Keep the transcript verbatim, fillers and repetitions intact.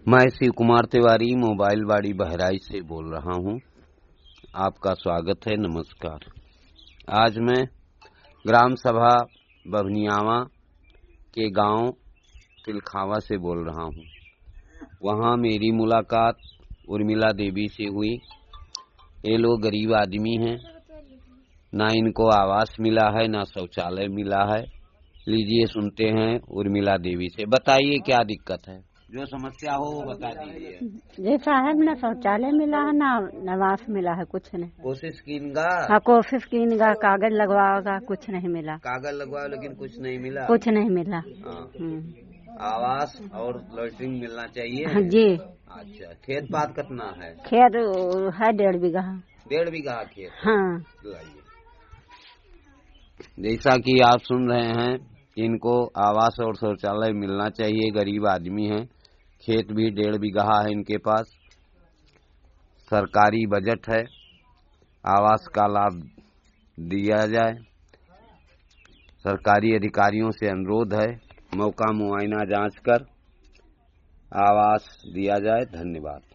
मैं शिव कुमार तिवारी मोबाइल बाड़ी बहराइच से बोल रहा हूं। आपका स्वागत है। नमस्कार। आज मैं ग्राम सभा बभनियावा के गांव तिलखावा से बोल रहा हूं। वहां मेरी मुलाकात उर्मिला देवी से हुई। ये लोग गरीब आदमी हैं, ना इनको आवास मिला है ना शौचालय मिला है। लीजिए सुनते हैं उर्मिला देवी से। बताइए क्या दिक्कत है, जो समस्या हो वो बता दीजिए। जी साहब, ना शौचालय मिला है ना नवास मिला है, कुछ नहीं। कोशिश कीनगा हाँ, कोशिश कीनगा, कागज लगवाओगा, कुछ नहीं मिला। कागज लगवाओ लेकिन कुछ नहीं मिला। कुछ नहीं मिला। हाँ। आवास और लैट्रिन मिलना चाहिए। हाँ जी। अच्छा, खेत पात कितना है? खेत है डेढ़ बीघा। डेढ़ बीघा खेत? हाँ। जैसा कि आप सुन रहे हैं, इनको आवास और शौचालय मिलना चाहिए। गरीब आदमी हैं, खेत भी डेढ़ बीघा है इनके पास। सरकारी बजट है, आवास का लाभ दिया जाए। सरकारी अधिकारियों से अनुरोध है, मौका मुआयना जांच कर आवास दिया जाए। धन्यवाद।